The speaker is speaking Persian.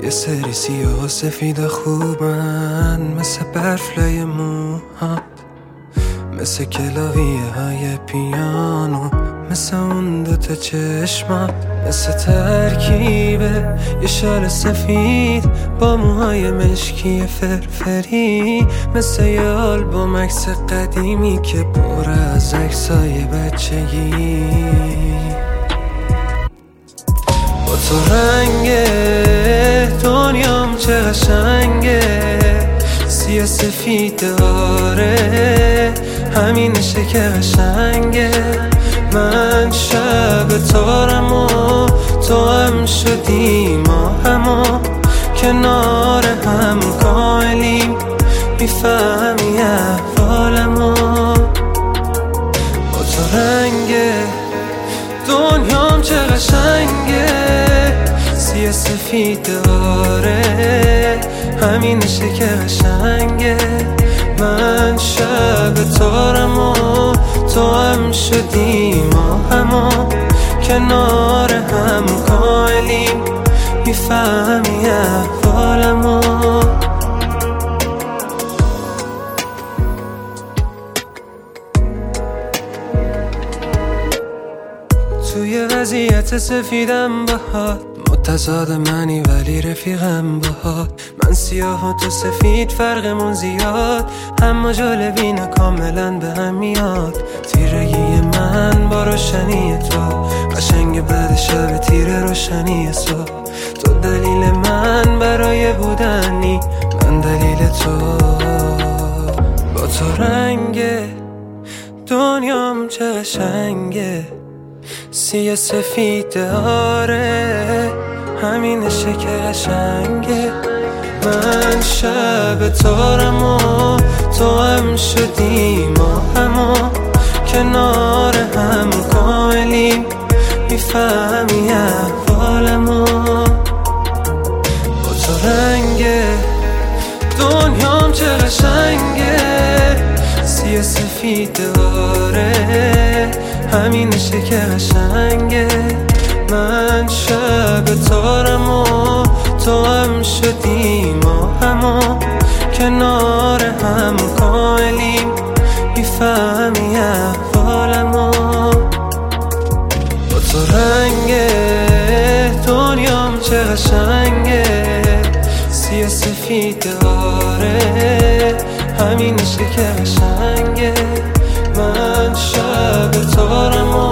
یه سری سیاه و سفید خوبن، مثل برفلای موهات، مثل کلاویه های پیانو، مثل اون دوتا چشمات، مثل ترکیبه یه شال سفید با موهای مشکی فرفری، مثل یه آلبوم عکس قدیمی که پر از عکسای بچگی. با تو رنگ دنیام چه قشنگه، سیاه سفید داره همینشه که قشنگه. من شب تارم و تو هم شدی، ما همو کنار هم کاملیم، میفهمی احوالمو. با تو رنگ دنیام چه قشنگه، سیاه سفید داره همینشه که قشنگه. من شب تارم و تو هم شدی، ما همو کنار هم کاملیم، میفهمی احوالمو. توی وضعیت سفیدم باهات، متضاد منی ولی رفیقم باهات. من سیاه و تو سفید فرقمون زیاد، اما جالبینه کاملا به هم میاد. تیرگی من با روشنی تو، قشنگ بعد شب تیره روشنی صبح. تو دلیل من برای بودنی، من دلیل تو. با تو رنگ دنیام چه قشنگه، سیاه سفید داره همینشه که قشنگه. من شب تارم و تو هم شدی، ما همو کنار هم کاملیم، میفهمی احوالمو. با تو رنگ دنیام چه قشنگه، سیاه سفید داره همینشه که قشنگه. من شب تارم و تو هم شدی، ما همو کنار هم کاملیم، میفهمی احوالمو. با تو رنگ دنیام چه قشنگه، سیاه سفید داره همینشه که قشنگه. من شب تارم و